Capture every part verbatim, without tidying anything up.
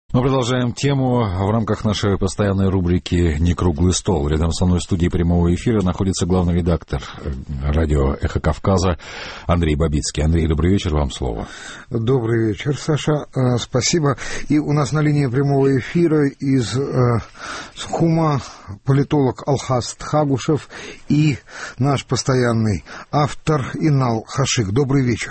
Мы продолжаем тему в рамках нашей постоянной рубрики «Не круглый стол». Рядом со мной в студии прямого эфира находится главный редактор радио «Эхо Кавказа» Андрей Бабицкий. Андрей, добрый вечер, вам слово. Добрый вечер, Саша, спасибо. И у нас на линии прямого эфира из Сухума политолог Алхас Тхагушев и наш постоянный автор Инал Хашик. Добрый вечер.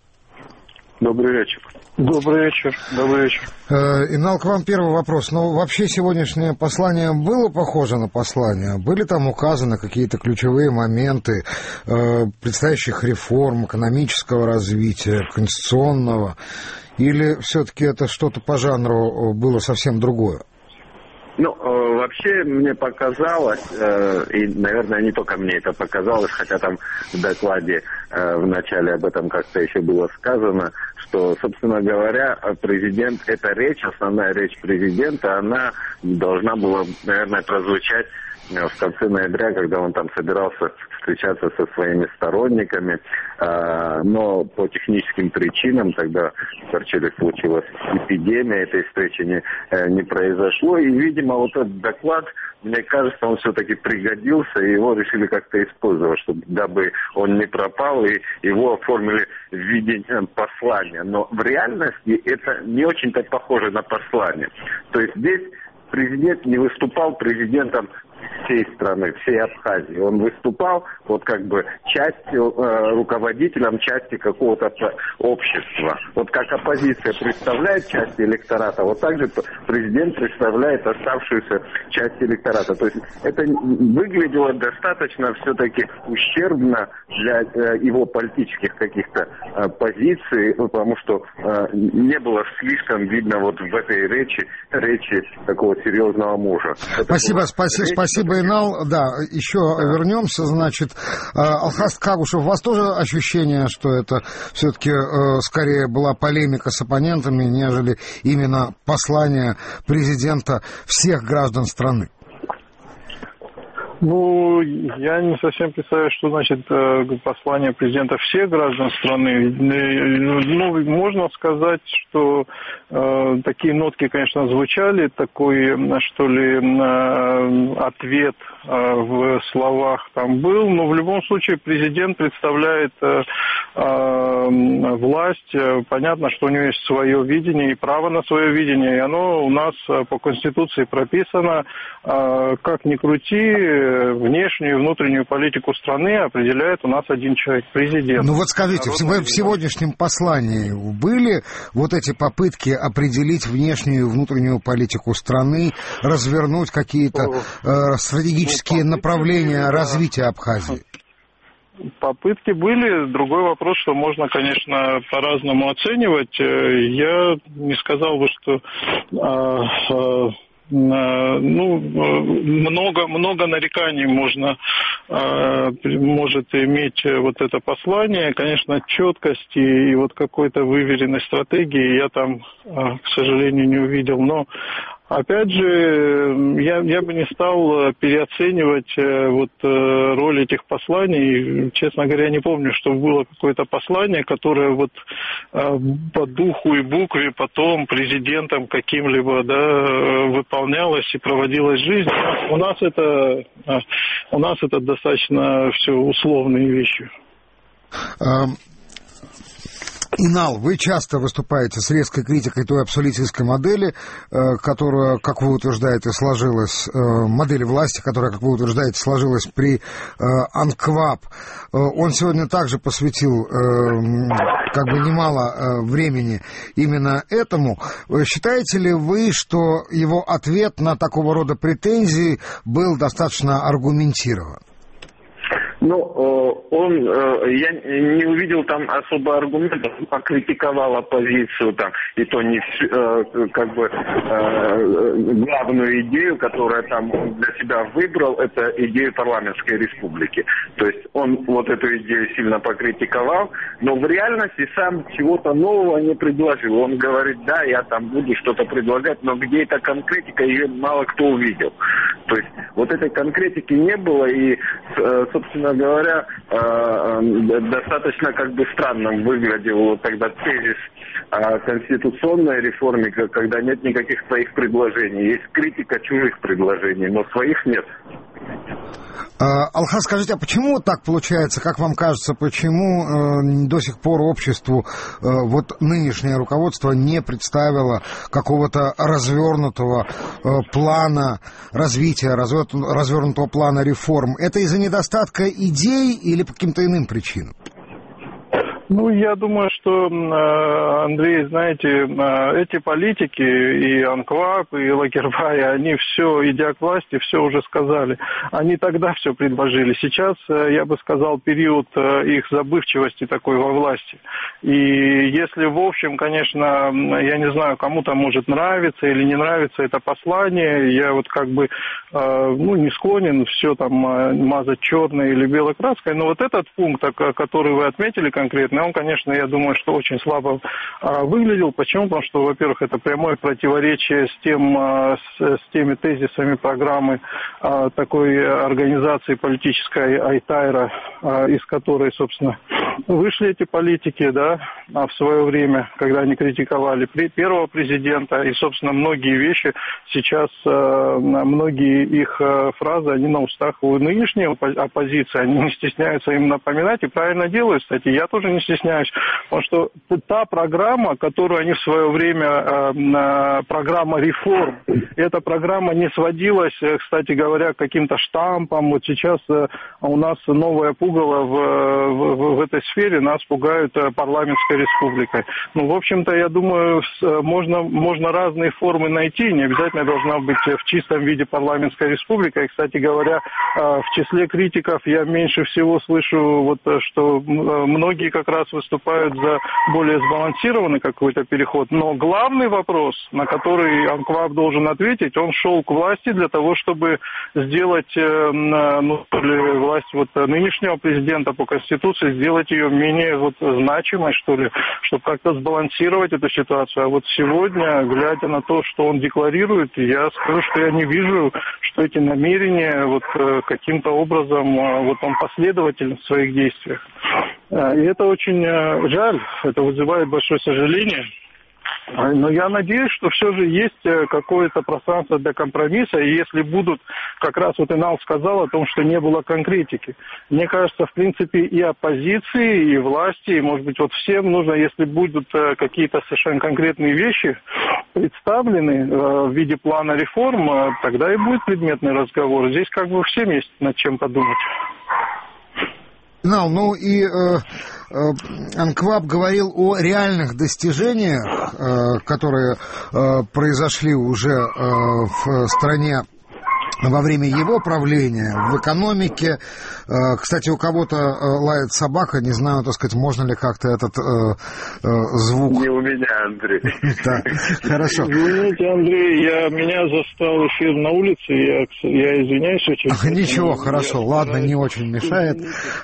Добрый вечер. Добрый вечер, добрый вечер. Инал, к вам первый вопрос. Ну, вообще сегодняшнее послание было похоже на послание? Были там указаны какие-то ключевые моменты э, предстоящих реформ, экономического развития, конституционного? Или все-таки это что-то по жанру было совсем другое? Ну, э, вообще мне показалось, э, и, наверное, не только мне это показалось, хотя там в докладе э, в начале об этом как-то еще было сказано, что, собственно говоря, президент, эта речь, основная речь президента, она должна была, наверное, прозвучать в конце ноября, когда он там собирался встречаться со своими сторонниками, но по техническим причинам, тогда в Карчеве случилась эпидемия, этой встречи не, не произошло, и, видимо, вот этот доклад, мне кажется, он все-таки пригодился, и его решили как-то использовать, чтобы, дабы он не пропал, и его оформили в виде послания. Но в реальности это не очень-то похоже на послание. То есть здесь президент не выступал президентом всей страны, всей Абхазии. Он выступал вот как бы частью, э, руководителем части какого-то общества. Вот как оппозиция представляет часть электората, вот так же президент представляет оставшуюся часть электората. То есть это выглядело достаточно все-таки ущербно для э, его политических каких-то э, позиций, потому что э, не было слишком видно вот в этой речи, речи такого серьезного мужа. Спасибо, спасибо, речь... спасибо, Инал. Да, еще да. вернемся, значит. Алхас Тхагушев, у вас тоже ощущение, что это все-таки э, скорее была полемика с оппонентами, нежели именно послание президента всех граждан страны? Ну, я не совсем представляю, что значит послание президента всех граждан страны. Ну, можно сказать, что э, такие нотки, конечно, звучали, такой, что ли, э, ответ э, в словах там был, но в любом случае президент представляет э, э, власть. Понятно, что у него есть свое видение и право на свое видение, и оно у нас по Конституции прописано. Э, как ни крути, внешнюю и внутреннюю политику страны определяет у нас один человек, президент. Ну вот скажите, в, в сегодняшнем послании были вот эти попытки определить внешнюю и внутреннюю политику страны, развернуть какие-то э, стратегические ну, направления были, развития Абхазии? Попытки были. Другой вопрос, что можно, конечно, по-разному оценивать. Я не сказал бы, что... Э, э, Ну, много, много нареканий можно, может иметь вот это послание. Конечно, четкости и вот какой-то выверенной стратегии я там, к сожалению, не увидел. Но, опять же, я, я бы не стал переоценивать вот роль этих посланий. Честно говоря, не помню, что было какое-то послание, которое вот по духу и букве потом президентом каким-либо, да, выполнялось и проводилось жизнь. У нас это, у нас это достаточно все условные вещи. Инал, вы часто выступаете с резкой критикой той абсолютистской модели, которая, как вы утверждаете, сложилась, модели власти, которая, как вы утверждаете, сложилась при АНКВАП. Он сегодня также посвятил как бы немало времени именно этому. Считаете ли вы, что его ответ на такого рода претензии был достаточно аргументирован? Ну, он, я не увидел там особо аргументов, он покритиковал оппозицию там, и то не как бы главную идею, которую там он для себя выбрал, это идею парламентской республики. То есть он вот эту идею сильно покритиковал, но в реальности сам чего-то нового не предложил. Он говорит, да, я там буду что-то предлагать, но где эта конкретика, ее мало кто увидел. То есть вот этой конкретики не было, и, собственно собственно говоря, достаточно как бы странным выглядел тогда тезис о конституционной реформе, когда нет никаких своих предложений. Есть критика чужих предложений, но своих нет. Алхаз, скажите, а почему так получается, как вам кажется, почему э, до сих пор обществу э, вот нынешнее руководство не представило какого-то развернутого э, плана развития, развернутого плана реформ? Это из-за недостатка идей или по каким-то иным причинам? Ну, я думаю, что, Андрей, знаете, эти политики, и Анкваб, и Лакербай, они все, идя к власти, все уже сказали. Они тогда все предложили. Сейчас, я бы сказал, период их забывчивости такой во власти. И если, в общем, конечно, я не знаю, кому-то может нравиться или не нравится это послание, я вот как бы, ну, не склонен все там мазать черной или белой краской, но вот этот пункт, который вы отметили конкретно, он, конечно, я думаю, что очень слабо а, выглядел. Почему? Потому что, во-первых, это прямое противоречие с, тем, а, с, с теми тезисами программы а, такой организации политической Айтайра, а, из которой, собственно, вышли эти политики, да, а в свое время, когда они критиковали первого президента, и, собственно, многие вещи сейчас, а, многие их а, фразы, они на устах у нынешней оппозиции, они не стесняются им напоминать, и правильно делают, кстати, я тоже не стесняюсь, потому что та программа, которую они в свое время, э, программа реформ, эта программа не сводилась, кстати говоря, к каким-то штампам. Вот сейчас э, у нас новое пугало в, в, в этой сфере, нас пугают парламентской республикой. Ну, в общем-то, я думаю, можно, можно разные формы найти, не обязательно должна быть в чистом виде парламентская республика. И, кстати говоря, в числе критиков я меньше всего слышу, вот, что многие как раз выступают за более сбалансированный какой-то переход. Но главный вопрос, на который Анкваб должен ответить, он шел к власти для того, чтобы сделать, ну, власть вот нынешнего президента по Конституции, сделать ее менее вот значимой, что ли, чтобы как-то сбалансировать эту ситуацию. А вот сегодня, глядя на то, что он декларирует, я скажу, что я не вижу, что эти намерения вот каким-то образом, вот он последователен в своих действиях. И это очень жаль, это вызывает большое сожаление. Но я надеюсь, что все же есть какое-то пространство для компромисса, и если будут, как раз вот Инал сказал о том, что не было конкретики. Мне кажется, в принципе, и оппозиции, и власти, и, может быть, вот всем нужно, если будут какие-то совершенно конкретные вещи представлены в виде плана реформ, тогда и будет предметный разговор. Здесь как бы всем есть над чем подумать. Инал, ну и э, э, Анкваб говорил о реальных достижениях, э, которые э, произошли уже э, в стране во время его правления, в экономике. Кстати, у кого-то лает собака, не знаю, так сказать, можно ли как-то этот э, э, звук... Не у меня, Андрей. Да, хорошо. Извините, Андрей, я, меня застал эфир на улице, я, я извиняюсь очень. Ничего, хорошо, ладно, не очень мешает.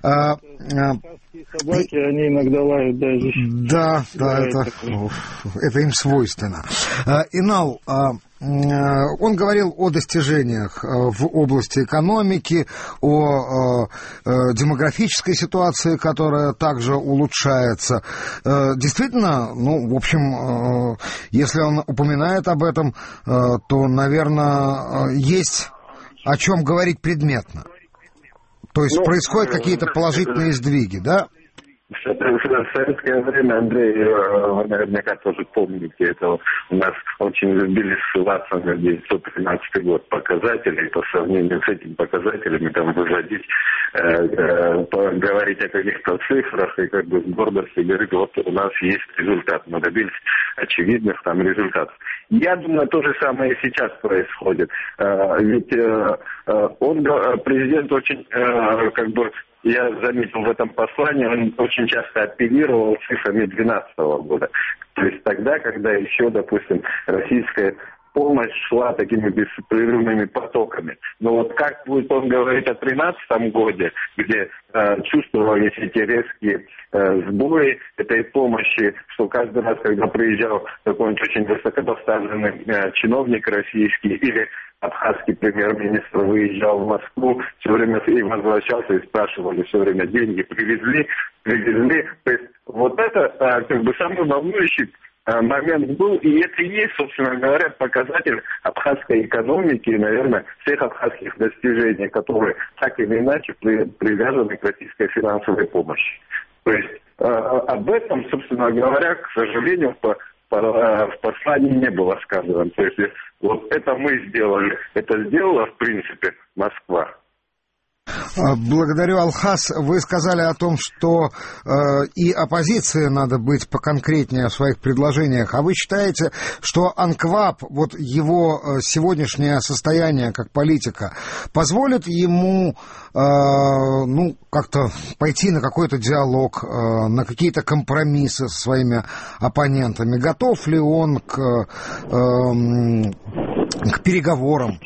Собаки, они иногда лают, да, здесь. Да, да, это, это им свойственно. Инал, он говорил о достижениях в области экономики, о демографической ситуации, которая также улучшается. Действительно, ну, в общем, если он упоминает об этом, то, наверное, есть о чем говорить предметно. То есть ну, происходят какие-то положительные сдвиги, да? В советское время, Андрей, вы наверняка тоже помните, это у нас очень любили ссылаться на девятьсот тринадцатый год показатели, и по сравнению с этими показателями там выводить, э, э, говорить о каких-то цифрах и как бы с гордостью говорить, вот у нас есть результат, мы добились очевидных там результатов. Я думаю, то же самое и сейчас происходит. Э, ведь э, он, президент очень э, как бы... Я заметил в этом послании, он очень часто апеллировал цифрами две тысячи двенадцатого года. То есть тогда, когда еще, допустим, российская помощь шла такими беспрерывными потоками. Но вот как будет он говорить о две тысячи тринадцатом годе, где э, чувствовались эти резкие э, сбои этой помощи, что каждый раз, когда приезжал какой-нибудь очень высокопоставленный э, чиновник российский или абхазский премьер-министр выезжал в Москву, все время и возвращался, и спрашивали все время, деньги привезли, привезли. То есть вот это как бы самый волнующий момент был, и это и есть, собственно говоря, показатель абхазской экономики и, наверное, всех абхазских достижений, которые так или иначе при, привязаны к российской финансовой помощи. То есть э, об этом, собственно говоря, к сожалению, по, по, э, в послании не было сказано. То есть вот это мы сделали, это сделала, в принципе, Москва. Благодарю, Алхаз. Вы сказали о том, что э, и оппозиции надо быть поконкретнее в своих предложениях. А вы считаете, что АНКВАП, вот его сегодняшнее состояние как политика, позволит ему э, ну, как-то пойти на какой-то диалог, э, на какие-то компромиссы со своими оппонентами? Готов ли он к, э, к переговорам?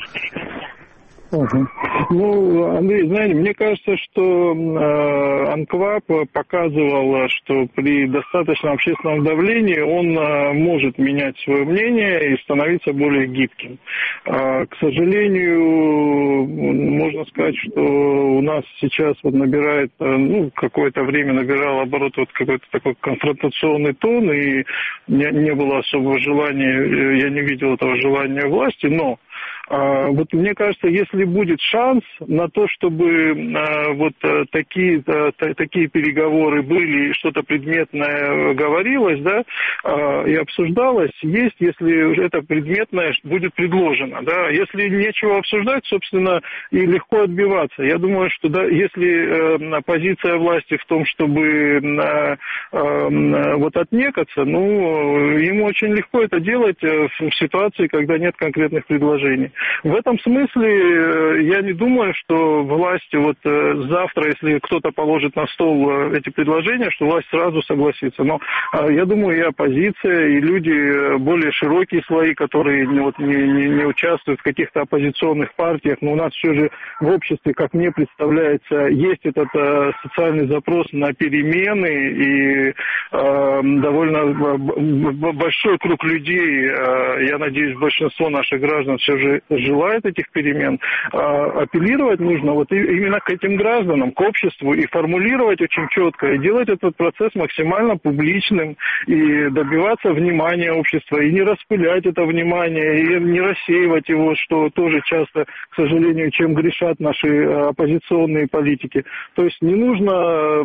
Угу. Ну, Андрей, знаете, мне кажется, что э, АНКВАП показывал, что при достаточном общественном давлении он э, может менять свое мнение и становиться более гибким. Э, к сожалению, можно сказать, что у нас сейчас вот набирает, э, ну, какое-то время набирал оборот вот какой-то такой конфронтационный тон, и не, не было особого желания, я не видел этого желания власти, но э, вот мне кажется, если будет шанс на то, чтобы э, вот э, такие, э, т- такие переговоры были, и что-то предметное говорилось, да, э, и обсуждалось, есть, если это предметное будет предложено, да, если нечего обсуждать, собственно, и легко отбиваться. Я думаю, что, да, если э, позиция власти в том, чтобы э, э, вот отнекаться, ну, ему очень легко это делать э, в ситуации, когда нет конкретных предложений. В этом смысле я не думаю, что власть вот завтра, если кто-то положит на стол эти предложения, что власть сразу согласится. Но я думаю, и оппозиция, и люди, более широкие слои, которые вот не, не, не участвуют в каких-то оппозиционных партиях, но у нас все же в обществе, как мне представляется, есть этот социальный запрос на перемены, и э, довольно большой круг людей, э, я надеюсь, большинство наших граждан все же желает этих перемен. Апеллировать нужно вот именно к этим гражданам, к обществу, и формулировать очень четко, и делать этот процесс максимально публичным, и добиваться внимания общества, и не распылять это внимание, и не рассеивать его, что тоже часто, к сожалению, чем грешат наши оппозиционные политики. То есть не нужно,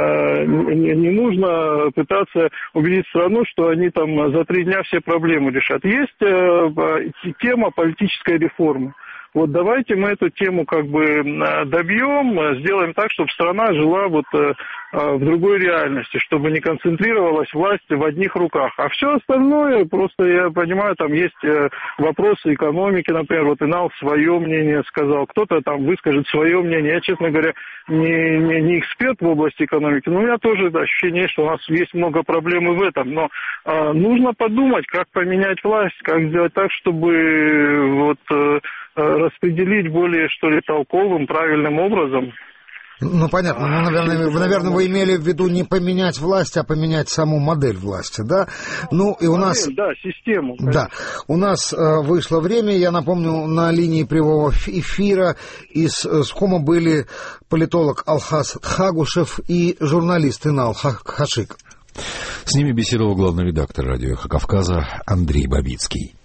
не нужно пытаться убедить страну, что они там за три дня все проблемы решат. Есть тема политической реформы. Вот давайте мы эту тему как бы добьем, сделаем так, чтобы страна жила вот в другой реальности, чтобы не концентрировалась власть в одних руках. А все остальное, просто я понимаю, там есть вопросы экономики, например, вот Инал свое мнение сказал, кто-то там выскажет свое мнение. Я, честно говоря, не, не, не эксперт в области экономики, но у меня тоже ощущение, что у нас есть много проблем и в этом. Но а, нужно подумать, как поменять власть, как сделать так, чтобы вот распределить более, что ли, толковым, правильным образом. Ну, понятно. Ну, наверное, вы, наверное, вы имели в виду не поменять власть, а поменять саму модель власти, да? Ну, и у модель, нас... Да, систему. Конечно. Да. У нас э, вышло время. Я напомню, на линии прямого эфира из э, Схома были политолог Алхаз Тхагушев и журналист Инал Хашик. С ними беседовал главный редактор радио «Эхо Кавказа» Андрей Бабицкий.